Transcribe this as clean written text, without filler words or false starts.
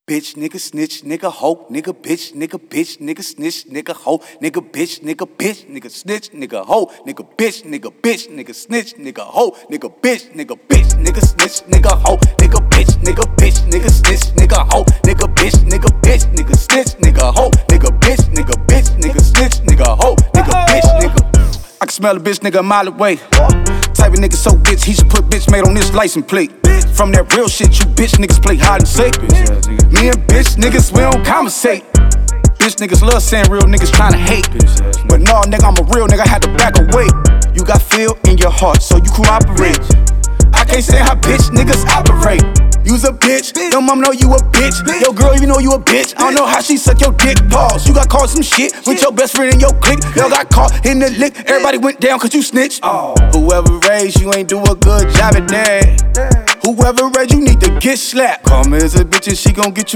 bitch, nigga snitch, nigga hoe, nigga bitch, nigga snitch, nigga hoe, nigga bitch, nigga snitch, nigga hoe, nigga bitch, nigga snitch, nigga hoe, nigga bitch, nigga snitch, nigga hoe, nigga bitch, nigga snitch, nigga hoe, nigga bitch, nigga snitch, nigga hoe, nigga bitch, nigga snitch, nigga hoe, nigga bitch, nigga. I can smell a bitch nigga a mile away. Type of nigga so bitch, he should put bitch made on this license plate. From that real shit, you bitch niggas play hide and seek. Me and bitch niggas, we don't conversate. Bitch niggas love saying real niggas tryna hate. But no nigga, I'm a real nigga, I had to back away. You got feel in your heart, so you cooperate. I can't say how bitch niggas operate. You's a bitch, your mom know you a bitch. Your girl, you know you a bitch. I don't know how she suck your dick. Pause. You got caught some shit with your best friend in your clique. Y'all got caught in the lick. Everybody went down cause you snitched. Whoever raised you ain't do a good job at that. Whoever raised you need to get slapped. Karma is a bitch and she gon' get you